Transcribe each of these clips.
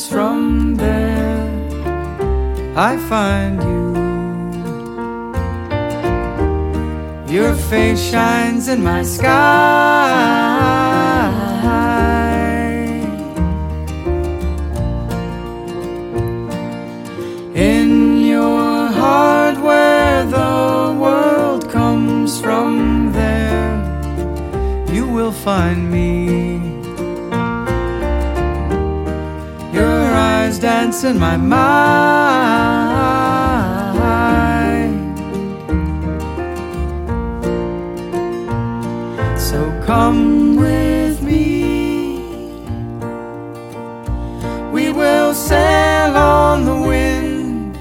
comes from there, I find you. Your face shines in my sky. In your heart where the world comes from, there you will find me. Your eyes dance in my mind. So come with me, we will sail on the wind,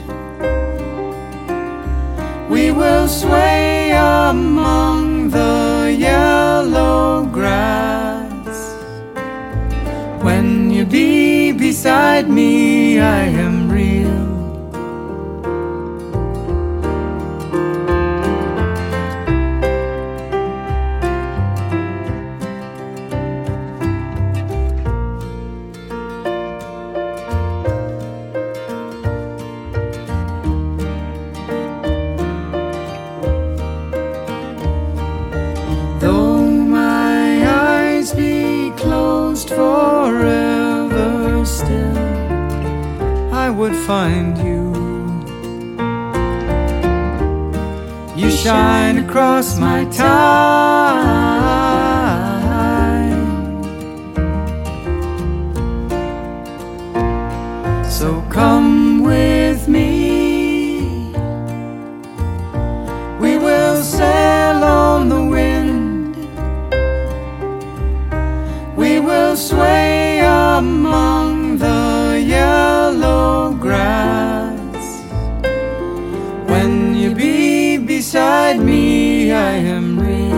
we will sway among the yellow grass. When you be beside me, I am real. Though my eyes be closed forever, still I would find you. You shine across my time. So come with me, we will sail on the wind, we will sway among the yellow grass. When you be beside me, I am real.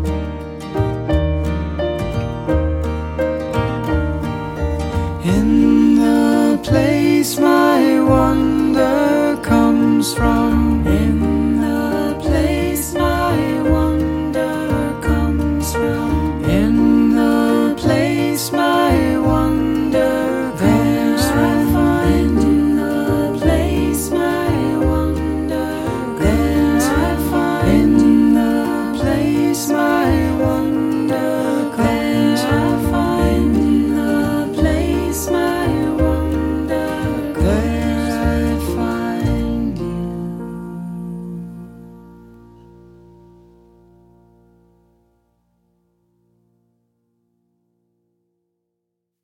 In